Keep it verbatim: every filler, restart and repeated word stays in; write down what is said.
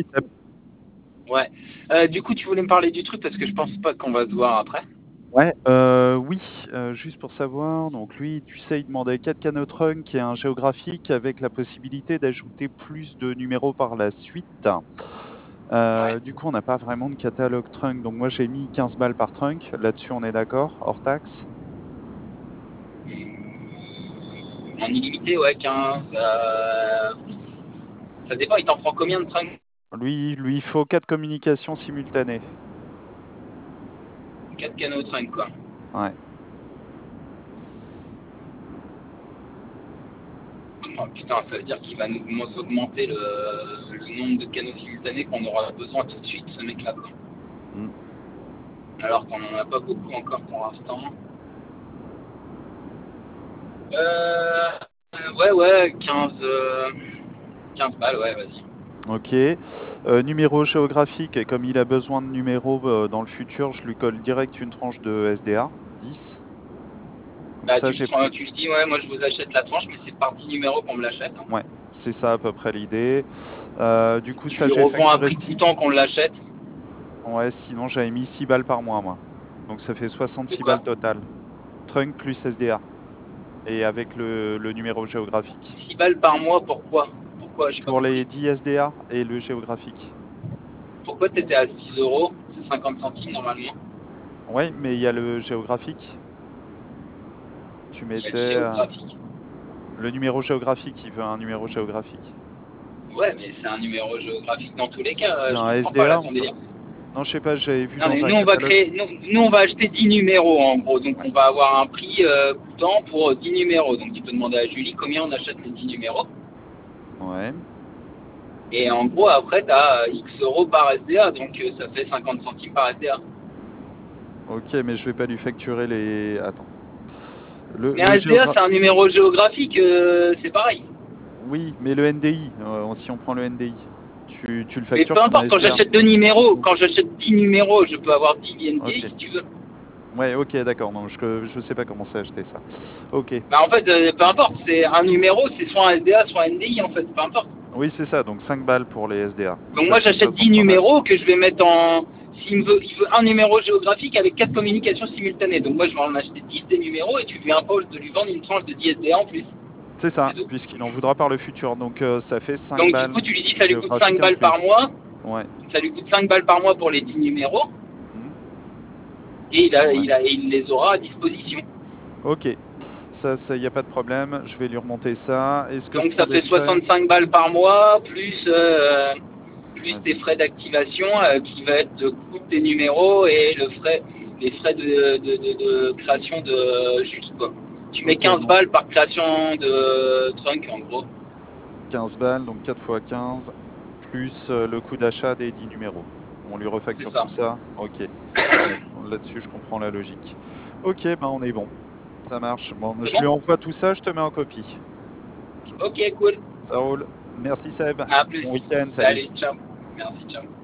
Oui, Seb. Ouais. Euh, du coup, tu voulais me parler du truc parce que je pense pas qu'on va se voir après. Ouais, euh, oui, euh, juste pour savoir, donc lui, tu sais, il demandait quatre canaux trunk qui est un géographique avec la possibilité d'ajouter plus de numéros par la suite. Ouais. Euh, du coup, on n'a pas vraiment de catalogue trunk, donc moi j'ai mis quinze balles par trunk. Là-dessus, on est d'accord, hors taxe. En illimité, ouais, quinze. Euh... Ça dépend, il t'en prend combien de trunk? Lui, lui, il faut quatre communications simultanées. Quatre canaux trunk, quoi. Ouais. Oh, putain, ça veut dire qu'il va nous augmenter le, le nombre de canaux simultanés qu'on aura besoin tout de suite, ce mec-là, quoi. Mm. Alors qu'on en a pas beaucoup encore pour l'instant. Euh... Ouais, ouais, quinze, euh... quinze balles, ouais, vas-y. Ok. Euh, numéro géographique, et comme il a besoin de numéros euh, dans le futur, je lui colle direct une tranche de S D A, dix. Donc Bah, ça, tu, j'ai pris. tu lui dis, ouais, moi je vous achète la tranche, mais c'est par dix numéros qu'on me l'achète, hein. Ouais, c'est ça à peu près l'idée. Euh, du coup, Tu ça lui fait revends à facturer prix six. coûtant qu'on l'achète. Ouais, sinon j'avais mis six balles par mois, moi. Donc ça fait De soixante-six quoi? balles total. Trunk plus S D A. Et avec le, le numéro géographique. Six balles par mois, pourquoi? Pourquoi? J'ai pas Pour les compris. dix S D A et le géographique. Pourquoi t'étais à six euros? C'est cinquante centimes normalement. Ouais, mais il y a le géographique. Tu Il y a mettais le euh, géographique. le numéro géographique, il veut un numéro géographique. Ouais, mais c'est un numéro géographique dans tous les cas. euh, C'est je un comprends pas là S D A, on ton peut. délire. Non, je sais pas, j'avais vu Non, mais dans un nous on va catalogue. créer, nous, nous, on va acheter dix numéros en gros, donc Ouais. on va avoir un prix euh, coûtant pour dix numéros. Donc tu peux demander à Julie combien on achète les dix numéros. Ouais. Et en gros, après, tu as X euros par S D A, donc euh, ça fait cinquante centimes par S D A. Ok, mais je vais pas lui facturer les. Attends. Le, Mais un le S D A, géogra... c'est un numéro géographique, euh, c'est pareil. Oui, mais le N D I, euh, si on prend le N D I, tu, tu le Mais peu factures comme un importe, quand S D A. j'achète deux numéros, quand j'achète dix numéros, je peux avoir dix N D Ok. I si tu veux. Ouais, ok, d'accord. Non, je, je sais pas comment c'est acheté ça. Ok. Bah en fait, euh, peu importe, c'est un numéro, c'est soit un S D A, soit un N D I en fait, peu importe. Oui, c'est ça. Donc cinq balles pour les S D A. Donc Ça moi fait j'achète dix soixante-trois balles. numéros que je vais mettre en... S'il me veut, il veut un numéro géographique avec quatre communications simultanées. Donc moi je vais en acheter dix des numéros et tu lui imposes de lui vendre une tranche de dix S D A en plus. C'est ça, C'est tout. puisqu'il en voudra par le futur. Donc euh, ça fait cinq Donc du coup balles tu lui dis ça lui coûte cinq géographiques balles inclus. par mois. Ouais. Ça lui coûte cinq balles par mois pour les dix numéros. Hmm. Et il, a, Ouais. il, a, il les aura à disposition. Ok. Ça, ça, y a pas de problème. Je vais lui remonter ça. Est-ce que je Donc prends ça des fait frais? soixante-cinq balles par mois, plus, euh, plus tes Vas-y. frais d'activation euh, qui va être le coût des numéros et le frais, les frais de, de, de, de création de Julie, quoi. Tu mets Ok, quinze donc balles par création de trunk en gros. quinze balles, donc quatre fois quinze, plus euh, le coût d'achat des dix numéros. On lui C'est refacture ça. tout ça? Ok. Là- Là-dessus, je comprends la logique. Ok, ben on est bon. Ça marche. Bon, C'est je lui bon? envoie tout ça, je te mets en copie. Ok, cool. Ça roule. Merci Seb. À plus. Bon week-end, salut. Salut, ciao. Merci, ciao.